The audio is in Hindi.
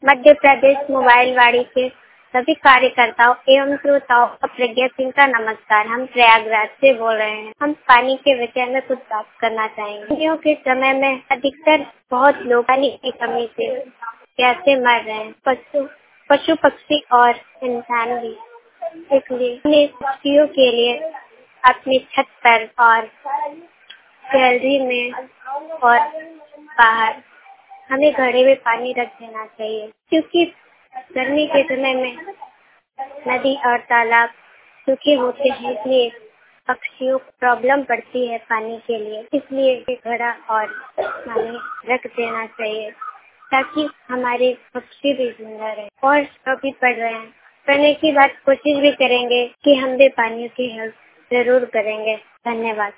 मध्य प्रदेश मोबाइल वाड़ी के सभी कार्यकर्ताओं एवं श्रोताओं को प्रज्ञा सिंह का नमस्कार। हम प्रयागराज से बोल रहे हैं। हम पानी के विषय में कुछ बात करना चाहेंगे। सर्दियों के समय में अधिकतर बहुत लोग पानी की कमी से प्यासे मर रहे हैं, पशु पक्षी और इंसान भी। इसलिए अपने पक्षियों के लिए अपनी छत पर और गैलरी में और बाहर हमें घड़े में पानी रख देना चाहिए, क्योंकि गर्मी के समय में नदी और तालाब सूखे होते हैं, इसलिए पक्षियों को प्रॉब्लम पड़ती है पानी के लिए। इसलिए ये घड़ा और पानी रख देना चाहिए ताकि हमारे पक्षी भी जिंदा रहे। और अभी पढ़ रहे हैं, पढ़ने की बात कोशिश भी करेंगे कि हम भी पानी की हेल्प जरूर करेंगे। धन्यवाद।